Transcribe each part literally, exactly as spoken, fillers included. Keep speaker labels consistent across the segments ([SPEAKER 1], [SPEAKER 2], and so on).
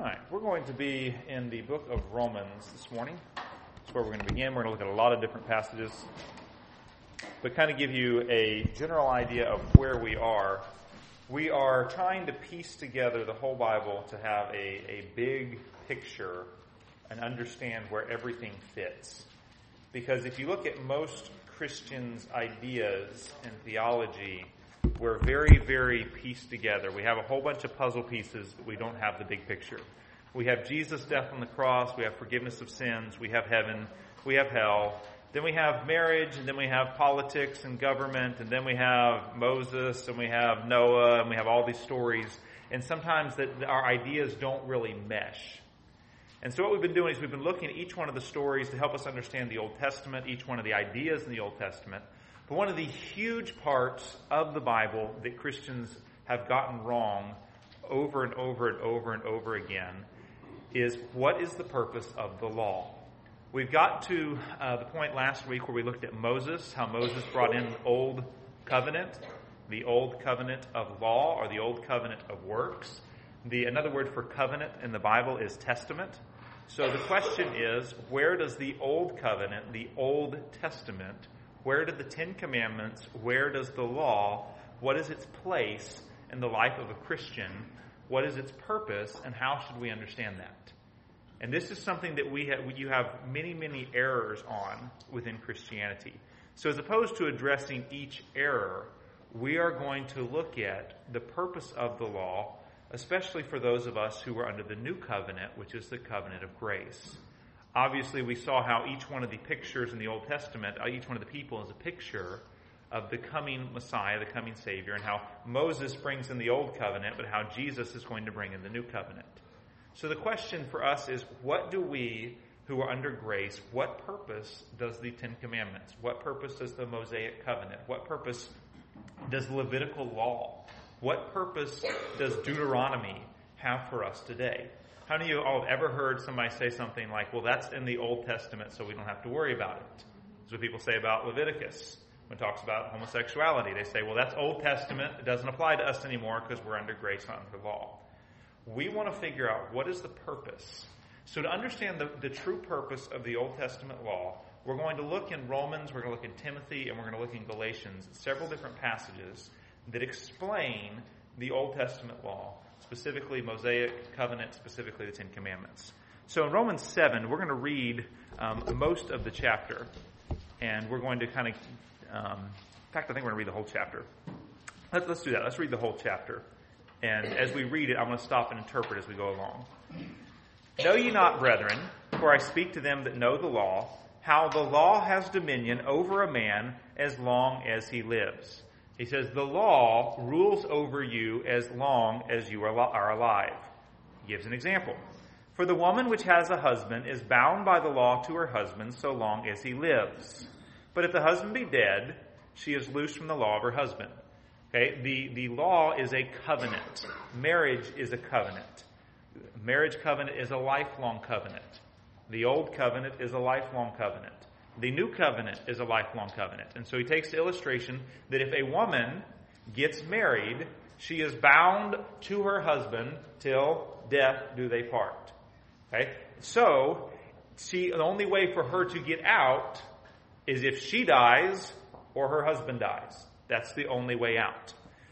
[SPEAKER 1] All right, we're going to be in the book of Romans this morning. That's where we're going to begin. We're going to look at a lot of different passages, but kind of give you a general idea of where we are. We are trying to piece together the whole Bible to have a, a big picture and understand where everything fits. Because if you look at most Christians' ideas and theology, we're very, very pieced together. We have a whole bunch of puzzle pieces, but we don't have the big picture. We have Jesus' death on the cross, we have forgiveness of sins, we have heaven, we have hell. Then we have marriage, and then we have politics and government, and then we have Moses, and we have Noah, and we have all these stories. And sometimes that our ideas don't really mesh. And so what we've been doing is we've been looking at each one of the stories to help us understand the Old Testament, each one of the ideas in the Old Testament. But one of the huge parts of the Bible that Christians have gotten wrong over and over and over and over again is, what is the purpose of the law? We've got to uh, the point last week where we looked at Moses, how Moses brought in the Old Covenant, the Old Covenant of law, or the Old Covenant of works. The another word for covenant in the Bible is testament. So the question is, where does the Old Covenant, the Old Testament, where do the Ten Commandments, where does the law, what is its place in the life of a Christian? What is its purpose, and how should we understand that? And this is something that we have, you have many, many errors on within Christianity. So as opposed to addressing each error, we are going to look at the purpose of the law, especially for those of us who are under the new covenant, which is the covenant of grace. Obviously, we saw how each one of the pictures in the Old Testament, each one of the people is a picture of the coming Messiah, the coming Savior, and how Moses brings in the Old Covenant, but how Jesus is going to bring in the New Covenant. So the question for us is, what do we who are under grace, what purpose does the Ten Commandments, what purpose does the Mosaic Covenant, what purpose does Levitical law, what purpose does Deuteronomy have for us today? How many of you all have ever heard somebody say something like, well, that's in the Old Testament, so we don't have to worry about it? That's what people say about Leviticus when it talks about homosexuality. They say, well, that's Old Testament. It doesn't apply to us anymore because we're under grace, not under law. We want to figure out what is the purpose. So to understand the, the true purpose of the Old Testament law, we're going to look in Romans, we're going to look in Timothy, and we're going to look in Galatians, several different passages that explain the Old Testament law, specifically Mosaic Covenant, specifically the Ten Commandments. So in Romans seven, we're going to read um, most of the chapter, and we're going to kind of, um, in fact, I think we're going to read the whole chapter. Let's, let's do that. Let's read the whole chapter. And as we read it, I'm going to stop and interpret as we go along. Know ye not, brethren, for I speak to them that know the law, how the law has dominion over a man as long as he lives. He says, the law rules over you as long as you are alive. He gives an example. For the woman which has a husband is bound by the law to her husband so long as he lives. But if the husband be dead, she is loosed from the law of her husband. Okay, the, the law is a covenant. Marriage is a covenant. Marriage covenant is a lifelong covenant. The old covenant is a lifelong covenant. The new covenant is a lifelong covenant. And so he takes the illustration that if a woman gets married, she is bound to her husband till death do they part. Okay? So, she, the only way for her to get out is if she dies or her husband dies. That's the only way out.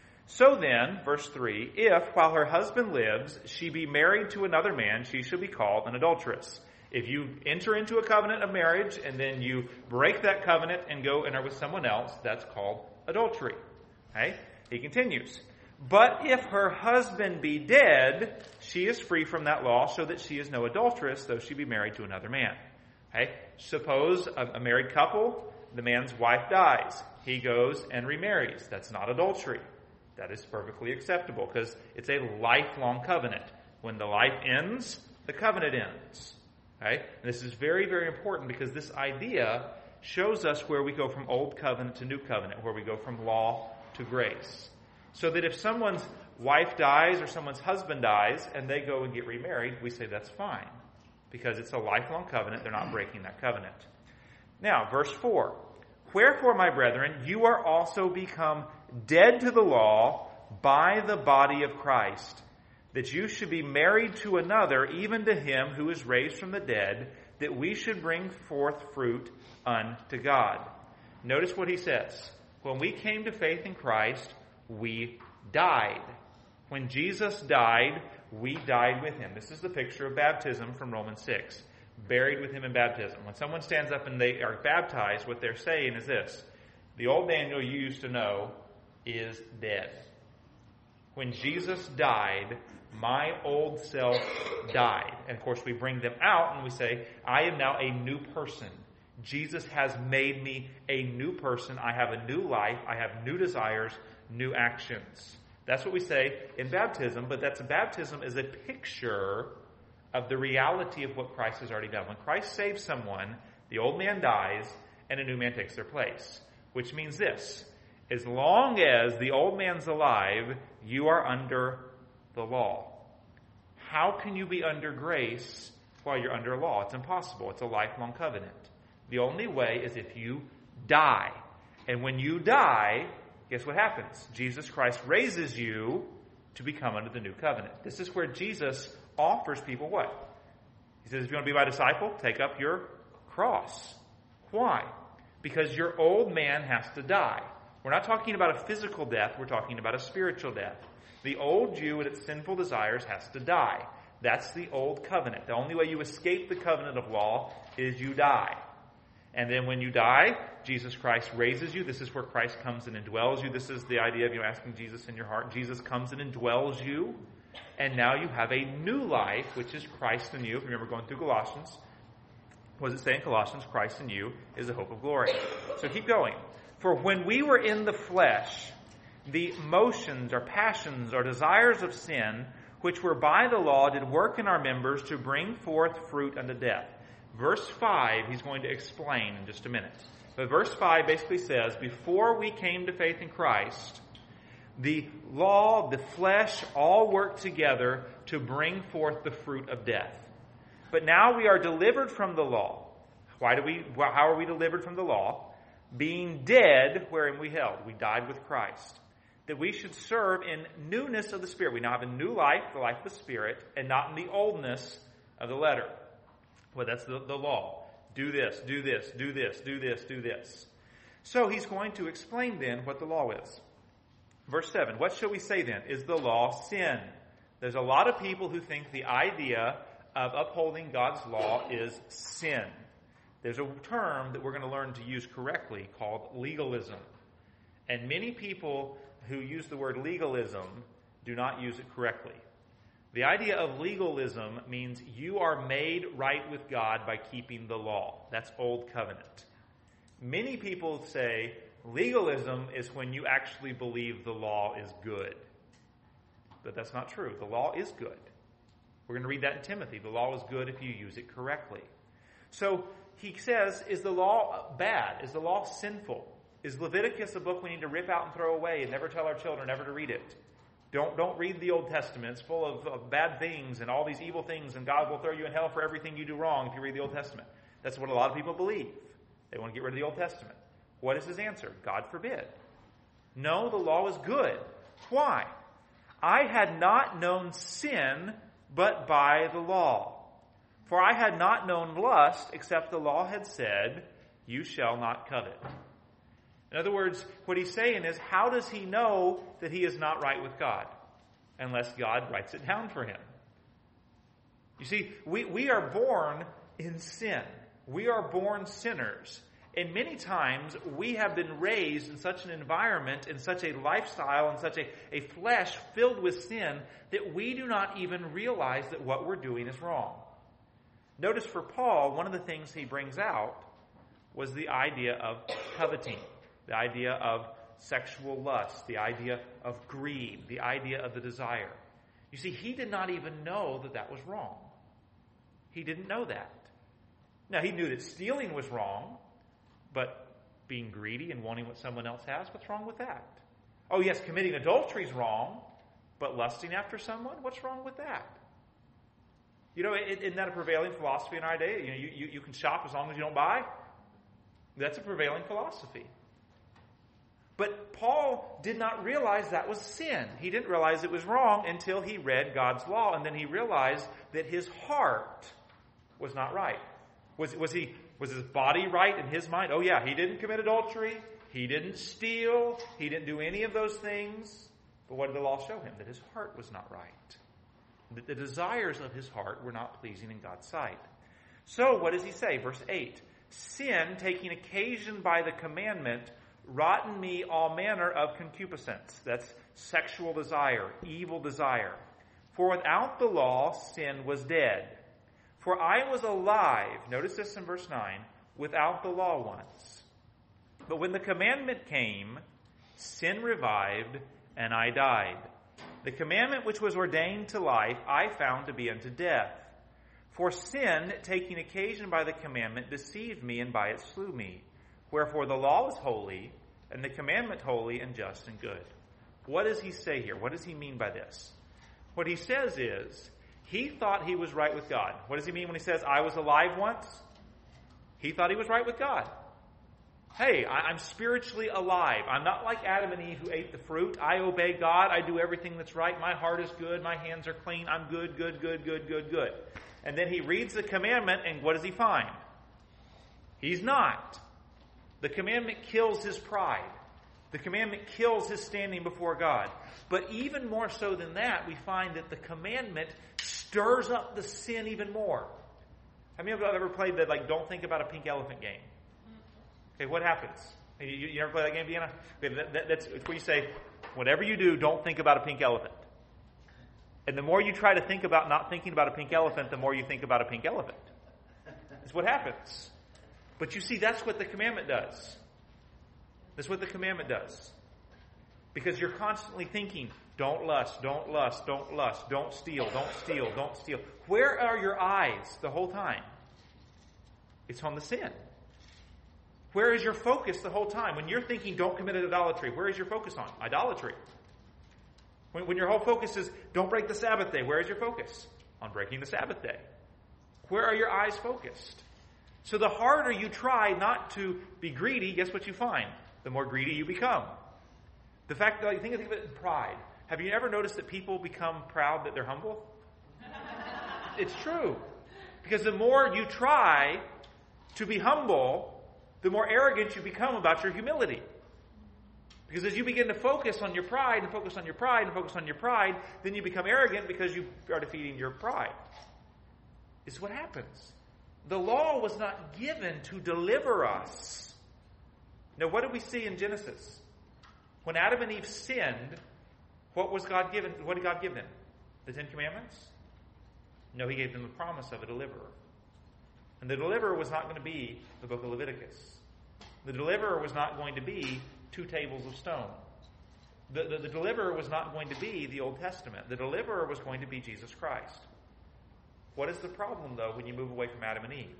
[SPEAKER 1] So then, verse three, if while her husband lives, she be married to another man, she shall be called an adulteress. If you enter into a covenant of marriage and then you break that covenant and go and are with someone else, that's called adultery. Okay? He continues. But if her husband be dead, she is free from that law, so that she is no adulteress, though she be married to another man. Okay? Suppose a, a married couple, the man's wife dies. He goes and remarries. That's not adultery. That is perfectly acceptable because it's a lifelong covenant. When the life ends, the covenant ends. Okay? And this is very, very important because this idea shows us where we go from old covenant to new covenant, where we go from law to grace. So that if someone's wife dies or someone's husband dies and they go and get remarried, we say that's fine because it's a lifelong covenant. They're not breaking that covenant. Now, verse four. Wherefore, my brethren, you are also become dead to the law by the body of Christ, that you should be married to another, even to him who is raised from the dead, that we should bring forth fruit unto God. Notice what he says. When we came to faith in Christ, we died. When Jesus died, we died with him. This is the picture of baptism from Romans six. Buried with him in baptism. When someone stands up and they are baptized, what they're saying is this: the old Daniel you used to know is dead. When Jesus died, my old self died. And of course we bring them out and we say, I am now a new person. Jesus has made me a new person. I have a new life. I have new desires, new actions. That's what we say in baptism, but that's baptism is a picture of the reality of what Christ has already done. When Christ saves someone, the old man dies and a new man takes their place. Which means this: as long as the old man's alive, you are under the law. How can you be under grace while you're under law? It's impossible. It's a lifelong covenant. The only way is if you die. And when you die, guess what happens? Jesus Christ raises you to become under the new covenant. This is where Jesus offers people what? He says, if you want to be my disciple, take up your cross. Why? Because your old man has to die. We're not talking about a physical death. We're talking about a spiritual death. The old you and its sinful desires has to die. That's the old covenant. The only way you escape the covenant of law is you die. And then when you die, Jesus Christ raises you. This is where Christ comes and indwells you. This is the idea of you asking Jesus in your heart. Jesus comes and indwells you. And now you have a new life, which is Christ in you. If you remember going through Colossians, what does it say in Colossians? Christ in you is the hope of glory. So keep going. For when we were in the flesh, the motions or passions or desires of sin, which were by the law, did work in our members to bring forth fruit unto death. Verse five, he's going to explain in just a minute. But verse five basically says, before we came to faith in Christ, the law, the flesh, all work together to bring forth the fruit of death. But now we are delivered from the law. Why do we? How are we delivered from the law? Being dead, wherein we held. We died with Christ. That we should serve in newness of the Spirit. We now have a new life, the life of the Spirit, and not in the oldness of the letter. Well, that's the, the law. Do this, do this, do this, do this, do this. So he's going to explain then what the law is. Verse seven, what shall we say then? Is the law sin? There's a lot of people who think the idea of upholding God's law is sin. There's a term that we're going to learn to use correctly called legalism. And many people who use the word legalism do not use it correctly. The idea of legalism means you are made right with God by keeping the law. That's Old Covenant. Many people say legalism is when you actually believe the law is good. But that's not true. The law is good. We're going to read that in Timothy. The law is good if you use it correctly. So he says, is the law bad? Is the law sinful? Is Leviticus a book we need to rip out and throw away and never tell our children never to read it? Don't don't read the Old Testament. It's full of, of bad things and all these evil things, and God will throw you in hell for everything you do wrong if you read the Old Testament. That's what a lot of people believe. They want to get rid of the Old Testament. What is his answer? God forbid. No, the law is good. Why? I had not known sin but by the law. For I had not known lust except the law had said, you shall not covet. In other words, what he's saying is, how does he know that he is not right with God? Unless God writes it down for him. You see, we, we are born in sin. We are born sinners. And many times we have been raised in such an environment, in such a lifestyle, in such a, a flesh filled with sin, that we do not even realize that what we're doing is wrong. Notice for Paul, one of the things he brings out was the idea of coveting. The idea of sexual lust, the idea of greed, the idea of the desire. You see, he did not even know that that was wrong. He didn't know that. Now, he knew that stealing was wrong, but being greedy and wanting what someone else has, what's wrong with that? Oh, yes, committing adultery is wrong, but lusting after someone, what's wrong with that? You know, isn't that a prevailing philosophy in our day? You know, you, you, you can shop as long as you don't buy. That's a prevailing philosophy. But Paul did not realize that was sin. He didn't realize it was wrong until he read God's law, and then he realized that his heart was not right. Was, was he, was his body right in his mind? Oh yeah, he didn't commit adultery. He didn't steal. He didn't do any of those things. But what did the law show him? That his heart was not right. That the desires of his heart were not pleasing in God's sight. So what does he say? Verse eight. Sin, taking occasion by the commandment, wrought in me all manner of concupiscence. That's sexual desire, evil desire. For without the law, sin was dead. For I was alive, notice this in verse nine, without the law once. But when the commandment came, sin revived, and I died. The commandment which was ordained to life, I found to be unto death. For sin, taking occasion by the commandment, deceived me, and by it slew me. Wherefore the law is holy, and the commandment holy and just and good. What does he say here? What does he mean by this? What he says is, he thought he was right with God. What does he mean when he says, I was alive once? He thought he was right with God. Hey, I'm spiritually alive. I'm not like Adam and Eve who ate the fruit. I obey God. I do everything that's right. My heart is good. My hands are clean. I'm good, good, good, good, good, good. And then he reads the commandment, and what does he find? He's not. The commandment kills his pride. The commandment kills his standing before God. But even more so than that, we find that the commandment stirs up the sin even more. How many of you have ever played the, like, don't think about a pink elephant game? Okay, what happens? You, you ever play that game, Vienna? Okay, that, that, that's where you say, whatever you do, don't think about a pink elephant. And the more you try to think about not thinking about a pink elephant, the more you think about a pink elephant. That's what happens. But you see, that's what the commandment does. That's what the commandment does. Because you're constantly thinking, don't lust, don't lust, don't lust, don't steal, don't steal, don't steal. Where are your eyes the whole time? It's on the sin. Where is your focus the whole time? When you're thinking, don't commit idolatry, where is your focus on? Idolatry. When, when your whole focus is, don't break the Sabbath day, where is your focus? On breaking the Sabbath day. Where are your eyes focused? So the harder you try not to be greedy, guess what you find? The more greedy you become. The fact that, like, think of it in pride. Have you ever noticed that people become proud that they're humble? It's true. Because the more you try to be humble, the more arrogant you become about your humility. Because as you begin to focus on your pride and focus on your pride and focus on your pride, then you become arrogant because you are defeating your pride. It's what happens. The law was not given to deliver us. Now, what did we see in Genesis? When Adam and Eve sinned, what was God given? What did God give them? The Ten Commandments? No, he gave them the promise of a deliverer. And the deliverer was not going to be the book of Leviticus. The deliverer was not going to be two tables of stone. The, the, the deliverer was not going to be the Old Testament. The deliverer was going to be Jesus Christ. What is the problem, though, when you move away from Adam and Eve?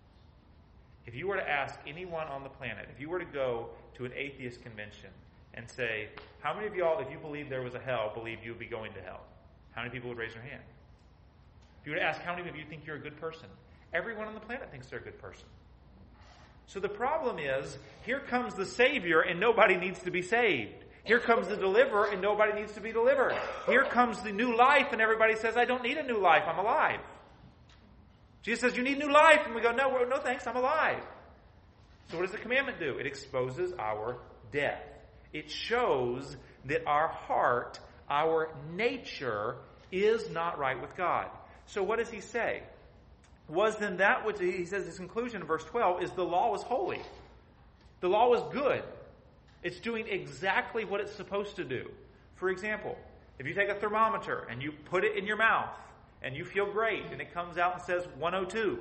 [SPEAKER 1] If you were to ask anyone on the planet, if you were to go to an atheist convention and say, how many of y'all, if you believed there was a hell, believed you would be going to hell? How many people would raise their hand? If you were to ask how many of you think you're a good person, everyone on the planet thinks they're a good person. So the problem is, here comes the Savior and nobody needs to be saved. Here comes the deliverer and nobody needs to be delivered. Here comes the new life and everybody says, I don't need a new life, I'm alive. Jesus says, you need new life. And we go, no, no thanks, I'm alive. So what does the commandment do? It exposes our death. It shows that our heart, our nature, is not right with God. So what does he say? Was then that which, he says his conclusion in verse twelve, is the law was holy. The law was good. It's doing exactly what it's supposed to do. For example, if you take a thermometer and you put it in your mouth and you feel great and it comes out and says one oh two,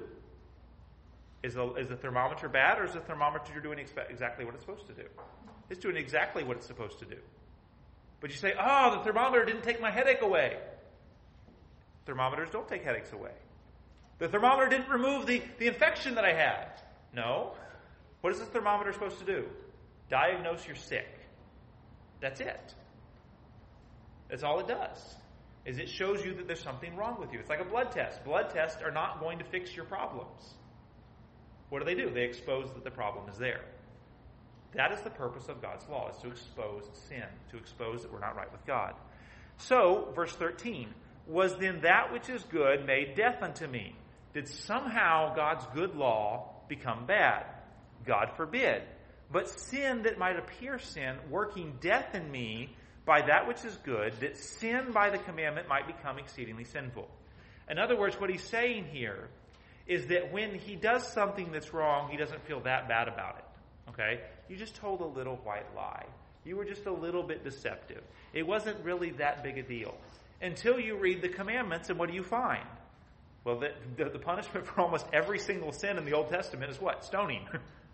[SPEAKER 1] is the, is the thermometer bad, or is the thermometer doing expe- exactly what it's supposed to do? It's doing exactly what it's supposed to do. But you say, oh, the thermometer didn't take my headache away. Thermometers don't take headaches away. The thermometer didn't remove the, the infection that I had. No. What is this thermometer supposed to do? Diagnose you're sick. That's it. That's all it does. Is it shows you that there's something wrong with you. It's like a blood test. Blood tests are not going to fix your problems. What do they do? They expose that the problem is there. That is the purpose of God's law, is to expose sin, to expose that we're not right with God. So, verse thirteen, was then that which is good made death unto me? Did somehow God's good law become bad? God forbid. But sin that might appear sin, working death in me by that which is good, that sin by the commandment might become exceedingly sinful. In other words, what he's saying here is that when he does something that's wrong, he doesn't feel that bad about it. Okay? You just told a little white lie. You were just a little bit deceptive. It wasn't really that big a deal. Until you read the commandments, and what do you find? Well, the, the, the punishment for almost every single sin in the Old Testament is what? Stoning.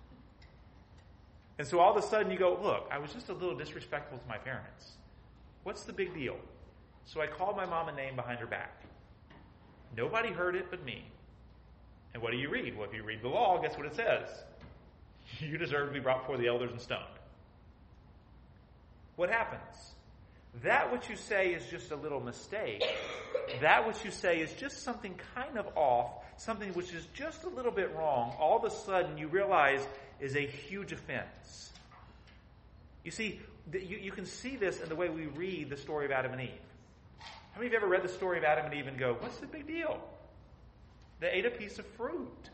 [SPEAKER 1] And so all of a sudden you go, look, I was just a little disrespectful to my parents. What's the big deal? So I called my mom a name behind her back. Nobody heard it but me. And what do you read? Well, if you read the law, guess what it says? You deserve to be brought before the elders and stoned. What happens? That which you say is just a little mistake. That which you say is just something kind of off, something which is just a little bit wrong, all of a sudden you realize is a huge offense. You see, you, you can see this in the way we read the story of Adam and Eve. How many of you ever read the story of Adam and Eve and go, what's the big deal? They ate a piece of fruit.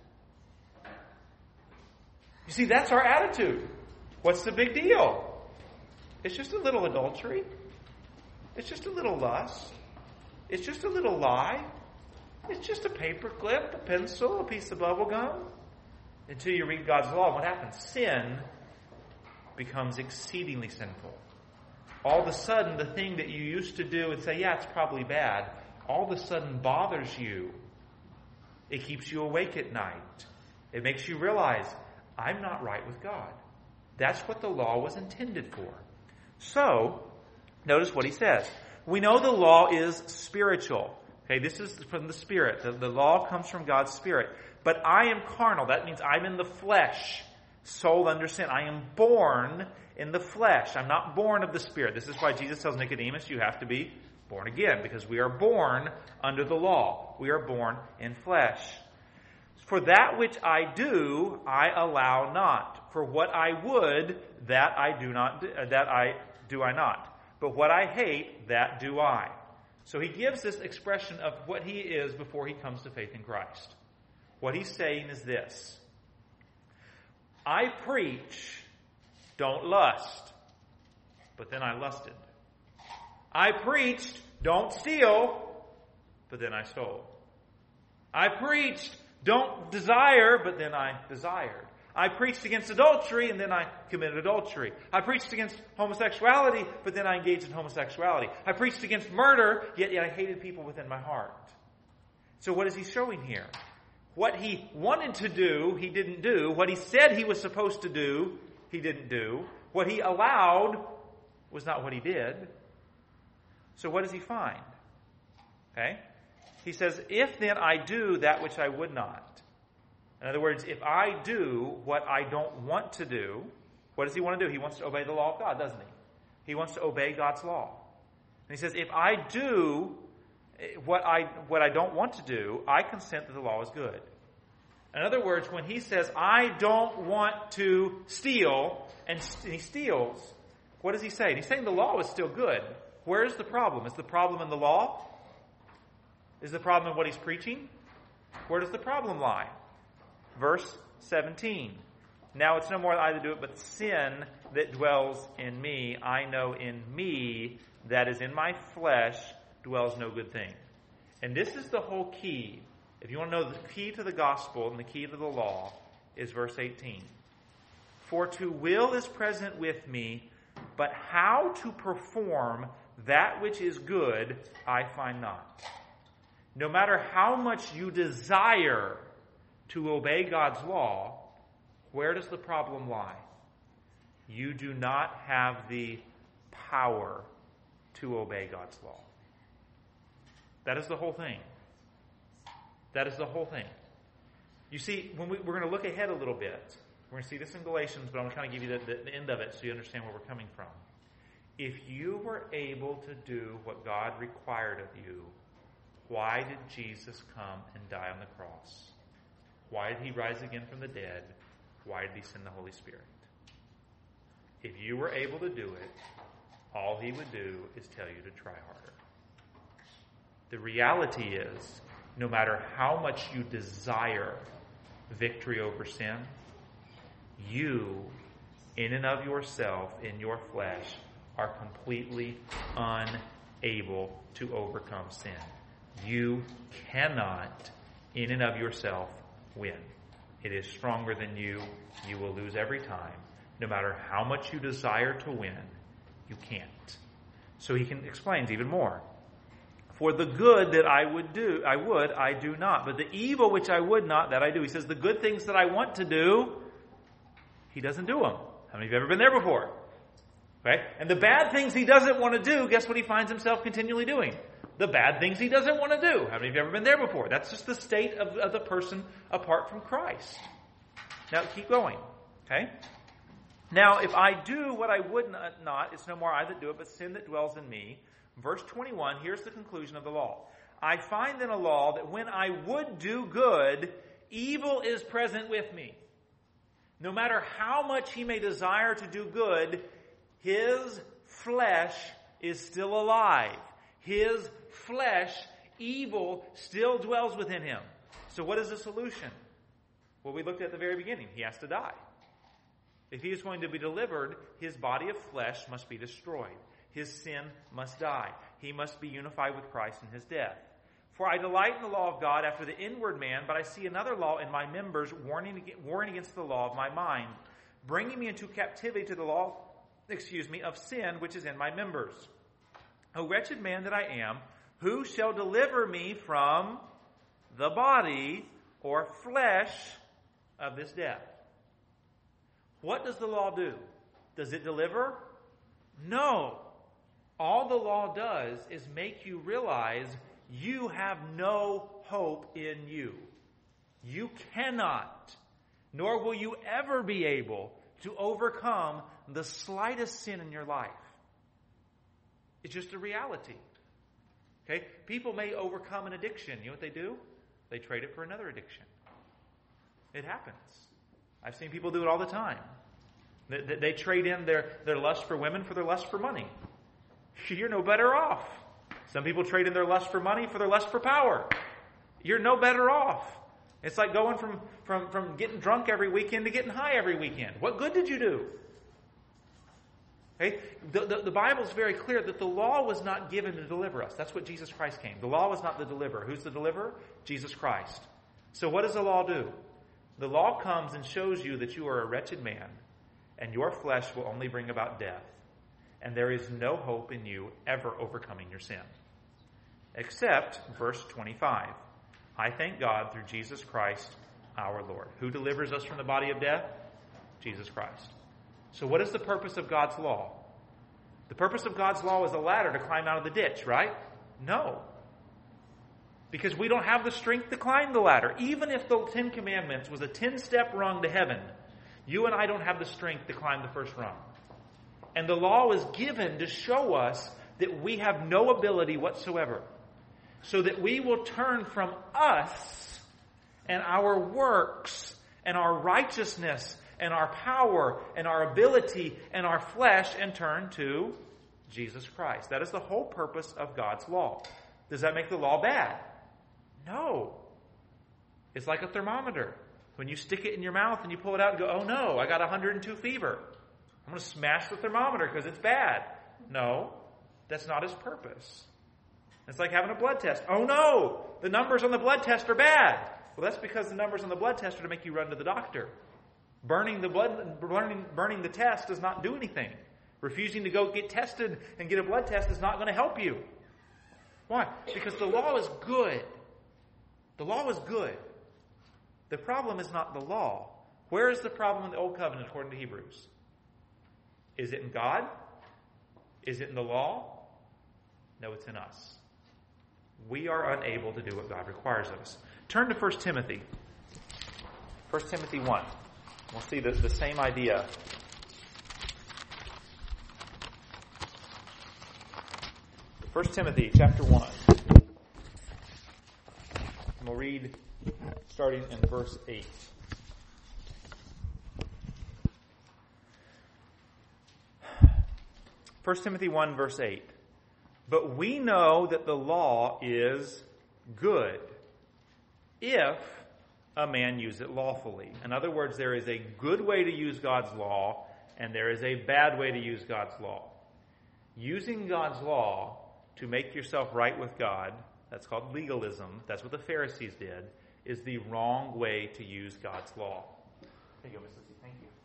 [SPEAKER 1] You see, that's our attitude. What's the big deal? It's just a little adultery. It's just a little lust. It's just a little lie. It's just a paper clip, a pencil, a piece of bubble gum. Until you read God's law, and what happens? Sin becomes exceedingly sinful. All of a sudden, the thing that you used to do and say, yeah, it's probably bad, all of a sudden bothers you. It keeps you awake at night. It makes you realize, I'm not right with God. That's what the law was intended for. So, notice what he says. We know the law is spiritual. Okay, this is from the Spirit. The, the law comes from God's Spirit. But I am carnal. That means I'm in the flesh, soul under sin. I am born in the flesh. I'm not born of the Spirit. This is why Jesus tells Nicodemus, you have to be born again, because we are born under the law. We are born in flesh. For that which I do, I allow not. For what I would, that I do not. Do, that I do I not. But what I hate, that do I. So he gives this expression of what he is before he comes to faith in Christ. What he's saying is this. I preach, don't lust. But then I lusted. I preached, don't steal. But then I stole. I preached, don't desire. But then I desired. I preached against adultery, and then I committed adultery. I preached against homosexuality, but then I engaged in homosexuality. I preached against murder, yet, yet I hated people within my heart. So what is he showing here? What he wanted to do, he didn't do. What he said he was supposed to do, he didn't do. What he allowed was not what he did. So what does he find? Okay? He says, if then I do that which I would not. In other words, if I do what I don't want to do, what does he want to do? He wants to obey the law of God, doesn't he? He wants to obey God's law. And he says, if I do what I what I don't want to do, I consent that the law is good. In other words, when he says, I don't want to steal, and he steals, what does he say? He's saying the law is still good. Where's the problem? Is the problem in the law? Is the problem in what he's preaching? Where does the problem lie? Verse seventeen. Now it's no more that I do it, but sin that dwells in me. I know in me, that is in my flesh, dwells no good thing. And this is the whole key. If you want to know the key to the gospel and the key to the law, is verse eighteen. For to will is present with me, but how to perform that which is good, I find not. No matter how much you desire to obey God's law, where does the problem lie? You do not have the power to obey God's law. That is the whole thing. That is the whole thing. You see, when we, we're going to look ahead a little bit. We're going to see this in Galatians, but I'm going to kind of give you the, the, the end of it so you understand where we're coming from. If you were able to do what God required of you, why did Jesus come and die on the cross? Why did he rise again from the dead? Why did he send the Holy Spirit? if you were able to do it, all he would do is tell you to try harder. The reality is, no matter how much you desire victory over sin, you, in and of yourself, in your flesh, are completely unable to overcome sin. You cannot, in and of yourself, win. It is stronger than you. You will lose every time. No matter how much you desire to win, you can't. So he can explains even more. For the good that I would do, I would, I do not. But the evil which I would not, that I do. He says the good things that I want to do, he doesn't do them. How many of you have ever been there before? Right? And the bad things he doesn't want to do, guess what he finds himself continually doing? The bad things he doesn't want to do. How many of you have ever been there before? That's just the state of, of the person apart from Christ. Now, keep going. Okay? Now, if I do what I would not, it's no more I that do it, but sin that dwells in me. Verse twenty-one, here's the conclusion of the law. I find in a law that when I would do good, evil is present with me. No matter how much he may desire to do good, his flesh is still alive. His flesh, evil, still dwells within him. So what is the solution? Well, we looked at the very beginning. He has to die. If he is going to be delivered, his body of flesh must be destroyed. His sin must die. He must be unified with Christ in his death. For I delight in the law of God after the inward man, but I see another law in my members, warning, warring against the law of my mind, bringing me into captivity to the law, excuse me, of sin which is in my members. O wretched man that I am, who shall deliver me from the body or flesh of this death? What does the law do? Does it deliver? No. All the law does is make you realize you have no hope in you. You cannot, nor will you ever be able to overcome the slightest sin in your life. It's just a reality. Okay? People may overcome an addiction. You know what they do? They trade it for another addiction. It happens. I've seen people do it all the time. They, they, they trade in their, their lust for women for their lust for money. You're no better off. Some people trade in their lust for money for their lust for power. You're no better off. It's like going from, from, from getting drunk every weekend to getting high every weekend. What good did you do? Okay? The, the, the Bible is very clear that the law was not given to deliver us. That's what Jesus Christ came. The law was not the deliverer. Who's the deliverer? Jesus Christ. So what does the law do? The law comes and shows you that you are a wretched man, and your flesh will only bring about death. And there is no hope in you ever overcoming your sin. Except, verse twenty-five, I thank God through Jesus Christ our Lord. Who delivers us from the body of death? Jesus Christ. So what is the purpose of God's law? The purpose of God's law is a ladder to climb out of the ditch, right? No. Because we don't have the strength to climb the ladder. Even if the Ten Commandments was a ten-step rung to heaven, you and I don't have the strength to climb the first rung. And the law is given to show us that we have no ability whatsoever. So that we will turn from us and our works and our righteousness and our power and our ability and our flesh and turn to Jesus Christ. That is the whole purpose of God's law. Does that make the law bad? No. It's like a thermometer. When you stick it in your mouth and you pull it out and go, oh no, I got one hundred two fever. I'm going to smash the thermometer because it's bad. No, that's not his purpose. It's like having a blood test. Oh no, the numbers on the blood test are bad. Well, that's because the numbers on the blood test are to make you run to the doctor. Burning the blood, burning, burning the test does not do anything. Refusing to go get tested and get a blood test is not going to help you. Why? Because the law is good. The law is good. The problem is not the law. Where is the problem in the Old Covenant according to Hebrews? Is it in God? Is it in the law? No, it's in us. We are unable to do what God requires of us. Turn to First Timothy. First Timothy one. We'll see the, the same idea. First Timothy chapter one. And we'll read starting in verse eight. First Timothy one, verse eight. But we know that the law is good if a man use it lawfully. In other words, there is a good way to use God's law, and there is a bad way to use God's law. Using God's law to make yourself right with God, that's called legalism, that's what the Pharisees did, is the wrong way to use God's law. There you go, Miss Lucy. Thank you.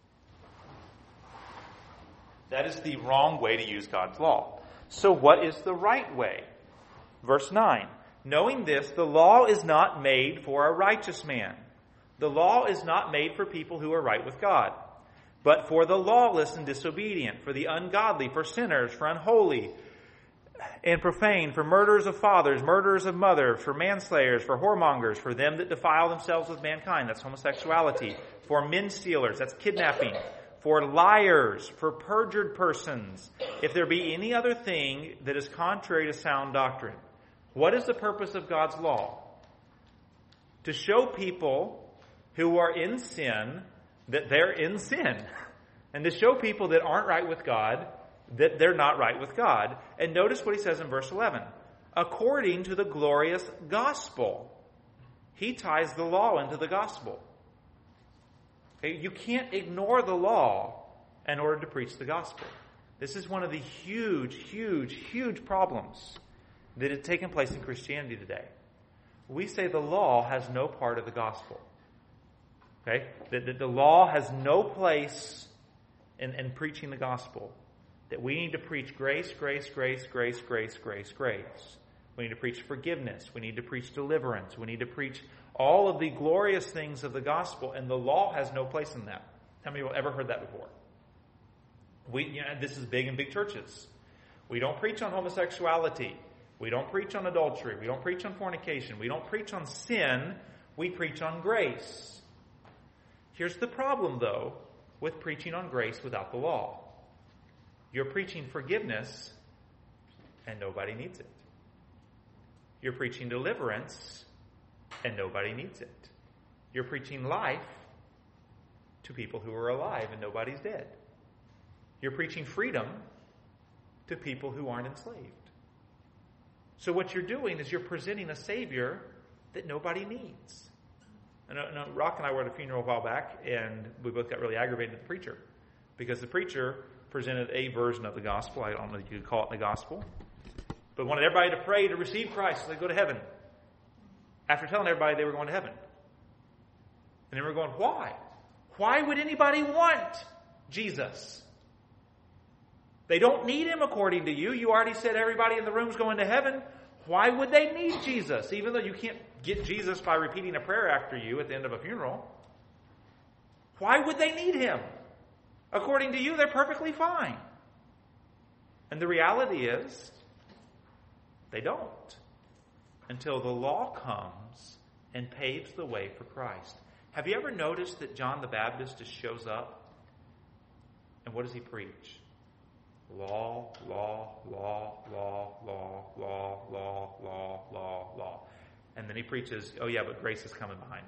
[SPEAKER 1] That is the wrong way to use God's law. So what is the right way? Verse nine. Knowing this, the law is not made for a righteous man. The law is not made for people who are right with God, but for the lawless and disobedient, for the ungodly, for sinners, for unholy and profane, for murderers of fathers, murderers of mothers, for manslayers, for whoremongers, for them that defile themselves with mankind, that's homosexuality, for men stealers, that's kidnapping, for liars, for perjured persons, if there be any other thing that is contrary to sound doctrine. What is the purpose of God's law? To show people who are in sin that they're in sin. And to show people that aren't right with God that they're not right with God. And notice what he says in verse eleven. According to the glorious gospel. He ties the law into the gospel. Okay? You can't ignore the law in order to preach the gospel. This is one of the huge, huge, huge problems that has taken place in Christianity today. We say the law has no part of the gospel. Okay? That, that the law has no place in, in preaching the gospel. That we need to preach grace, grace, grace, grace, grace, grace, grace. We need to preach forgiveness. We need to preach deliverance. We need to preach all of the glorious things of the gospel, and the law has no place in that. How many of you have ever heard that before? We, you know, this is big in big churches. We don't preach on homosexuality. We don't preach on adultery. We don't preach on fornication. We don't preach on sin. We preach on grace. Here's the problem, though, with preaching on grace without the law. You're preaching forgiveness, and nobody needs it. You're preaching deliverance, and nobody needs it. You're preaching life to people who are alive, and nobody's dead. You're preaching freedom to people who aren't enslaved. So what you're doing is you're presenting a Savior that nobody needs. And, uh, Rock and I were at a funeral a while back, and we both got really aggravated at the preacher. Because the preacher presented a version of the gospel. I don't know if you could call it the gospel. But wanted everybody to pray to receive Christ so they go to heaven. After telling everybody they were going to heaven. And they were going, why? Why would anybody want Jesus? They don't need him according to you. You already said everybody in the room's going to heaven. Why would they need Jesus? Even though you can't get Jesus by repeating a prayer after you at the end of a funeral. Why would they need him? According to you, they're perfectly fine. And the reality is, they don't. Until the law comes and paves the way for Christ. Have you ever noticed that John the Baptist just shows up? And what does he preach? Law, law, law, law, law, law, law, law, law, law. And then he preaches, oh yeah, but grace is coming behind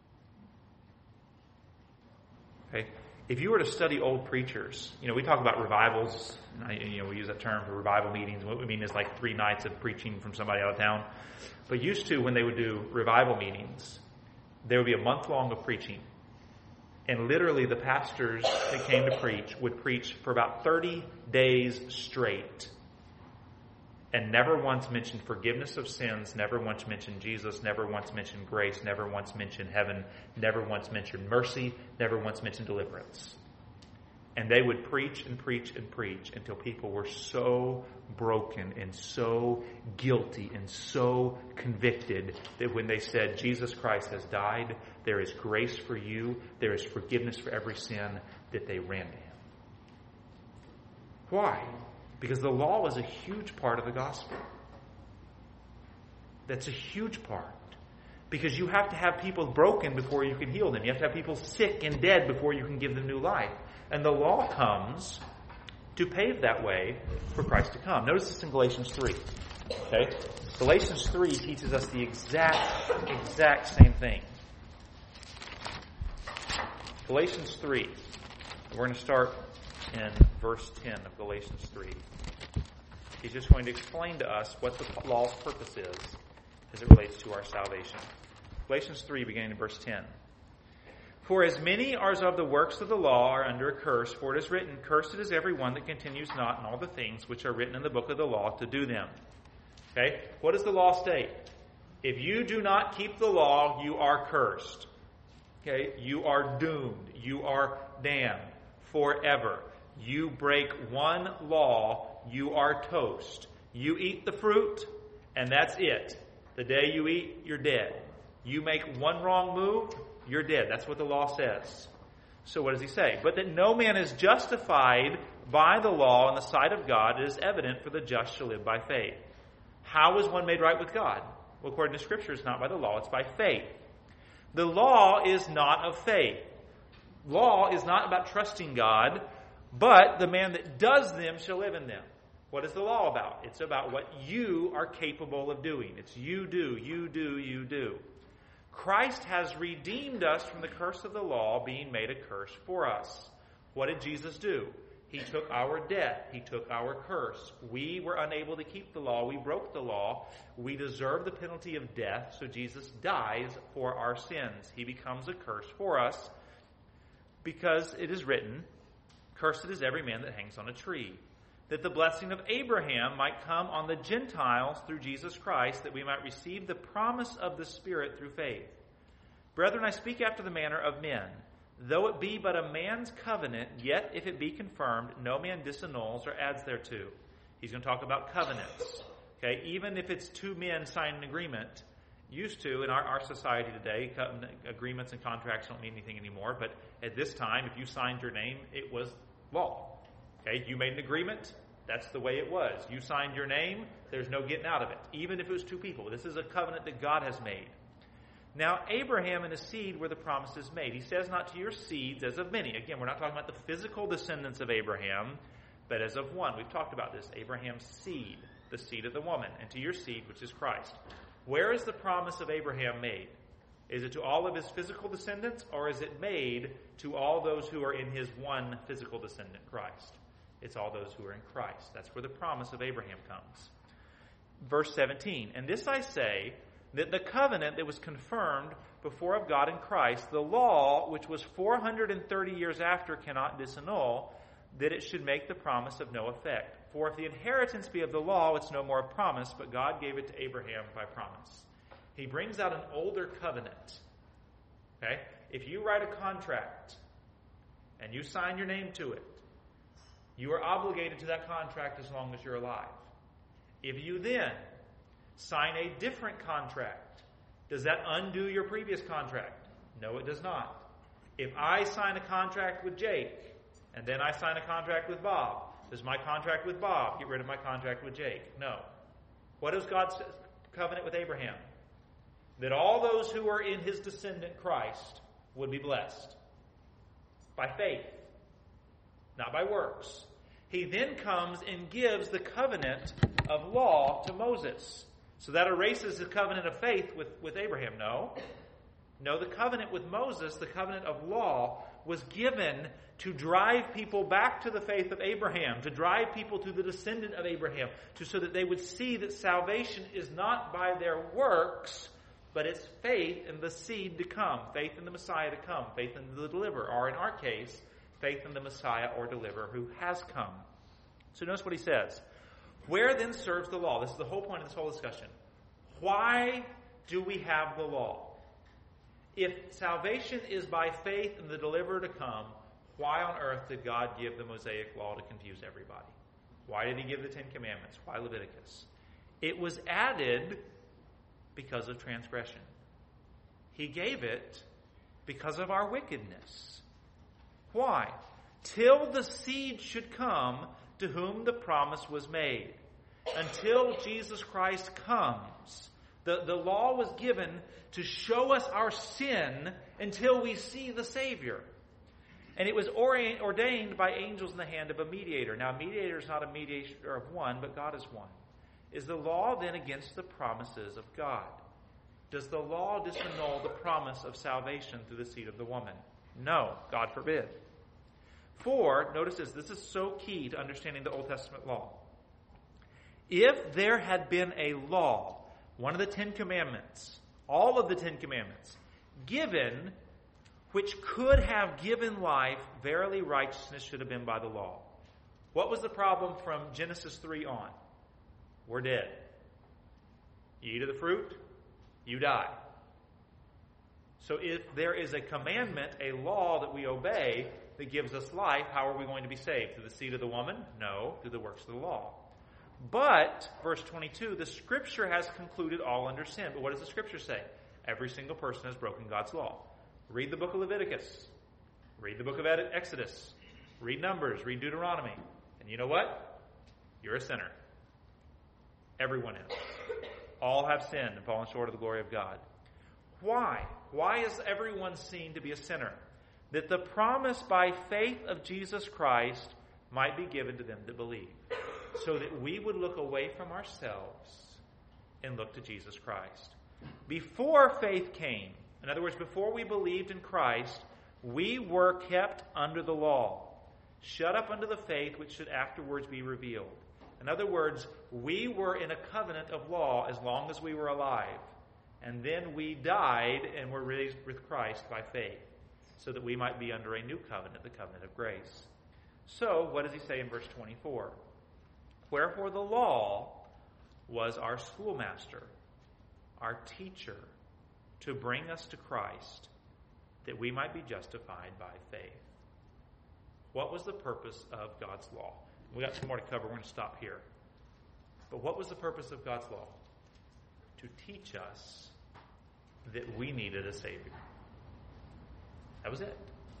[SPEAKER 1] me. Okay? If you were to study old preachers, you know, we talk about revivals, and you know, we use that term for revival meetings. What we mean is like three nights of preaching from somebody out of town. But used to, when they would do revival meetings, there would be a month long of preaching. And literally the pastors that came to preach would preach for about thirty days straight. And never once mentioned forgiveness of sins, never once mentioned Jesus, never once mentioned grace, never once mentioned heaven, never once mentioned mercy, never once mentioned deliverance. And they would preach and preach and preach until people were so broken and so guilty and so convicted that when they said, Jesus Christ has died, there is grace for you, there is forgiveness for every sin, that they ran to him. Why? Because the law is a huge part of the gospel. That's a huge part. Because you have to have people broken before you can heal them. You have to have people sick and dead before you can give them new life. And the law comes to pave that way for Christ to come. Notice this in Galatians three. Okay? Galatians three teaches us the exact, exact same thing. Galatians three. We're going to start in verse ten of Galatians three. He's just going to explain to us what the law's purpose is as it relates to our salvation. Galatians three, beginning in verse ten. For as many as of the works of the law are under a curse, for it is written, Cursed is everyone that continues not in all the things which are written in the book of the law to do them. Okay? What does the law state? If you do not keep the law, you are cursed. Okay? You are doomed. You are damned forever. You break one law, you are toast. You eat the fruit, and that's it. The day you eat, you're dead. You make one wrong move, you're dead. That's what the law says. So what does he say? But that no man is justified by the law in the sight of God, it is evident, for the just shall live by faith. How is one made right with God? Well, according to Scripture, it's not by the law, it's by faith. The law is not of faith. Law is not about trusting God, but the man that does them shall live in them. What is the law about? It's about what you are capable of doing. It's you do, you do, you do. Christ has redeemed us from the curse of the law, being made a curse for us. What did Jesus do? He took our debt. He took our curse. We were unable to keep the law. We broke the law. We deserve the penalty of death, so Jesus dies for our sins. He becomes a curse for us because it is written, Cursed is every man that hangs on a tree, that the blessing of Abraham might come on the Gentiles through Jesus Christ, that we might receive the promise of the Spirit through faith. Brethren, I speak after the manner of men. Though it be but a man's covenant, yet if it be confirmed, no man disannuls or adds thereto. He's going to talk about covenants. Okay, even if it's two men signing an agreement, used to in our, our society today, agreements and contracts don't mean anything anymore. But at this time, if you signed your name, it was law. Okay, you made an agreement, that's the way it was. You signed your name, there's no getting out of it, even if it was two people. This is a covenant that God has made. Now, Abraham and his seed were the promises made. He says not to your seeds as of many. Again, we're not talking about the physical descendants of Abraham, but as of one. We've talked about this. Abraham's seed, the seed of the woman, and to your seed, which is Christ. Where is the promise of Abraham made? Is it to all of his physical descendants, or is it made to all those who are in his one physical descendant, Christ? It's all those who are in Christ. That's where the promise of Abraham comes. Verse seventeen, and this I say, that the covenant that was confirmed before of God in Christ, the law, which was four hundred thirty years after, cannot disannul, that it should make the promise of no effect. For if the inheritance be of the law, it's no more a promise, but God gave it to Abraham by promise. He brings out an older covenant. Okay? If you write a contract and you sign your name to it, you are obligated to that contract as long as you're alive. If you then sign a different contract, does that undo your previous contract? No, it does not. If I sign a contract with Jake, and then I sign a contract with Bob, does my contract with Bob get rid of my contract with Jake? No. What is God's covenant with Abraham? That all those who are in his descendant Christ would be blessed. By faith. Not by works. He then comes and gives the covenant of law to Moses. So that erases the covenant of faith with, with Abraham. No. No, the covenant with Moses, the covenant of law, was given to drive people back to the faith of Abraham, to drive people to the descendant of Abraham, to, so that they would see that salvation is not by their works, but it's faith in the seed to come, faith in the Messiah to come, faith in the deliverer, or in our case, faith in the Messiah or deliverer who has come. So notice what he says. Where then serves the law? This is the whole point of this whole discussion. Why do we have the law? If salvation is by faith in the deliverer to come, why on earth did God give the Mosaic law to confuse everybody? Why did he give the Ten Commandments? Why Leviticus? It was added because of transgression. He gave it because of our wickedness. Why? Till the seed should come to whom the promise was made. Until Jesus Christ comes. The, the law was given to show us our sin until we see the Savior. And it was ordained by angels in the hand of a mediator. Now, a mediator is not a mediator of one, but God is one. Is the law then against the promises of God? Does the law disannul the promise of salvation through the seed of the woman? No, God forbid. For, notice this, this is so key to understanding the Old Testament law. If there had been a law, one of the Ten Commandments, all of the Ten Commandments, given, which could have given life, verily righteousness should have been by the law. What was the problem from Genesis three on? We're dead. You eat of the fruit, you die. So if there is a commandment, a law that we obey that gives us life, how are we going to be saved? Through the seed of the woman? No, through the works of the law. But, verse twenty-two, the Scripture has concluded all under sin. But what does the Scripture say? Every single person has broken God's law. Read the book of Leviticus. Read the book of Exodus. Read Numbers. Read Deuteronomy. And you know what? You're a sinner. Everyone is. All have sinned and fallen short of the glory of God. Why? Why is everyone seen to be a sinner? That the promise by faith of Jesus Christ might be given to them that believe. So that we would look away from ourselves and look to Jesus Christ. Before faith came, in other words, before we believed in Christ, we were kept under the law, shut up under the faith which should afterwards be revealed. In other words, we were in a covenant of law as long as we were alive. And then we died and were raised with Christ by faith, so that we might be under a new covenant, the covenant of grace. So, what does he say in verse twenty-four? Wherefore the law was our schoolmaster, our teacher, to bring us to Christ, that we might be justified by faith. What was the purpose of God's law? We got some more to cover. We're going to stop here. But what was the purpose of God's law? To teach us that we needed a Savior. That was it.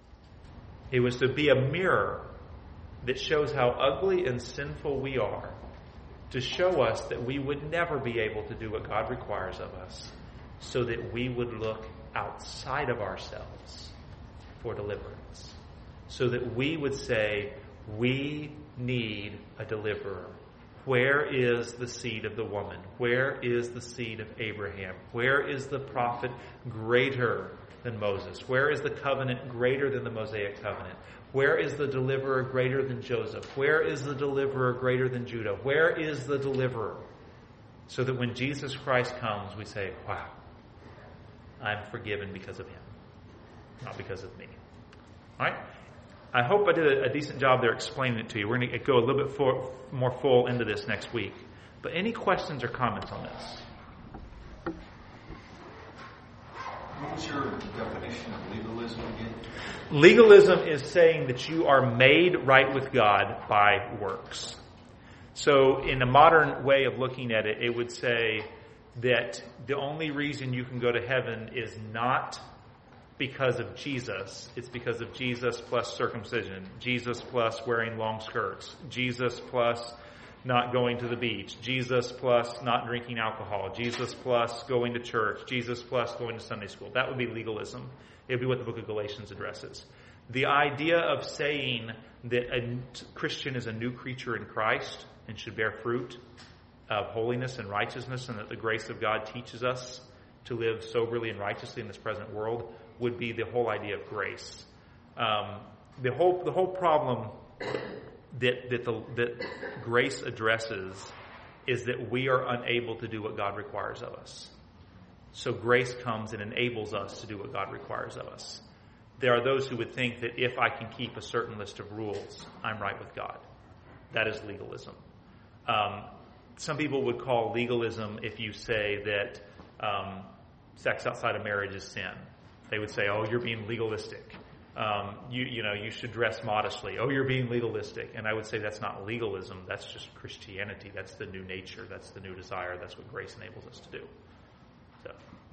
[SPEAKER 1] It was to be a mirror that shows how ugly and sinful we are, to show us that we would never be able to do what God requires of us, so that we would look outside of ourselves for deliverance. So that we would say, we need a deliverer. Where is the seed of the woman? Where is the seed of Abraham? Where is the prophet greater than Moses? Where is the covenant greater than the Mosaic covenant? Where is the deliverer greater than Joseph? Where is the deliverer greater than Judah? Where is the deliverer? So that when Jesus Christ comes, we say, wow, I'm forgiven because of him, not because of me. All right? I hope I did a, a decent job there explaining it to you. We're going to go a little bit for, more full into this next week. But any questions or comments on this?
[SPEAKER 2] What was your definition of legalism again?
[SPEAKER 1] Legalism is saying that you are made right with God by works. So in a modern way of looking at it, it would say that the only reason you can go to heaven is not because of Jesus. It's because of Jesus plus circumcision, Jesus plus wearing long skirts, Jesus plus not going to the beach, Jesus plus not drinking alcohol, Jesus plus going to church, Jesus plus going to Sunday school. That would be legalism. It would be what the book of Galatians addresses. The idea of saying that a Christian is a new creature in Christ and should bear fruit of holiness and righteousness, and that the grace of God teaches us to live soberly and righteously in this present world, would be the whole idea of grace. Um, the whole the whole problem that that the that grace addresses is that we are unable to do what God requires of us. So grace comes and enables us to do what God requires of us. There are those who would think that if I can keep a certain list of rules, I'm right with God. That is legalism. Um, some people would call legalism if you say that um, sex outside of marriage is sin. They would say, oh, you're being legalistic. Um, you, you know, you should dress modestly. Oh, you're being legalistic. And I would say that's not legalism. That's just Christianity. That's the new nature. That's the new desire. That's what grace enables us to do. So.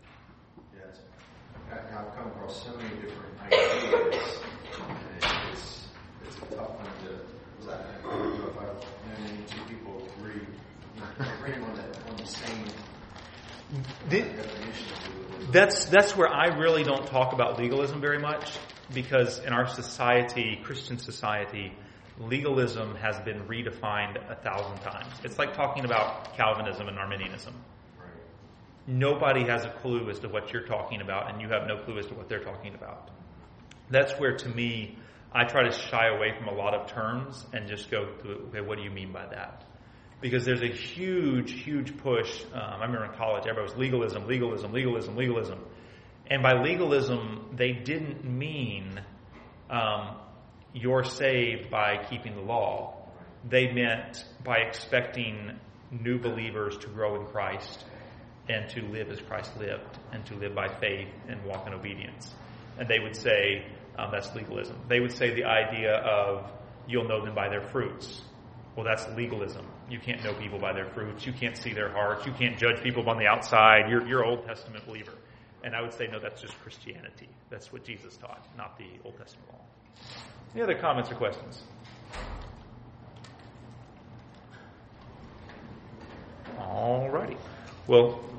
[SPEAKER 2] Yes. I've come across so many different ideas. And it's, it's a tough one to, I don't know if I've known any two people agree, agreeing on, that, on the same
[SPEAKER 1] the,
[SPEAKER 2] definition of legalism.
[SPEAKER 1] That's, that's where I really don't talk about legalism very much, because in our society, Christian society, legalism has been redefined a thousand times. It's like talking about Calvinism and Arminianism.
[SPEAKER 2] Right.
[SPEAKER 1] Nobody has a clue as to what you're talking about, and you have no clue as to what they're talking about. That's where, to me, I try to shy away from a lot of terms and just go to, okay, what do you mean by that? Because there's a huge, huge push. Um, I remember in college, everybody was legalism, legalism, legalism, legalism. And by legalism, they didn't mean um, you're saved by keeping the law. They meant by expecting new believers to grow in Christ and to live as Christ lived and to live by faith and walk in obedience. And they would say um, that's legalism. They would say the idea of you'll know them by their fruits. Well, that's legalism. You can't know people by their fruits. You can't see their hearts. You can't judge people on the outside. You're, you're an Old Testament believer. And I would say, no, that's just Christianity. That's what Jesus taught, not the Old Testament law. Any other comments or questions? All righty. Well,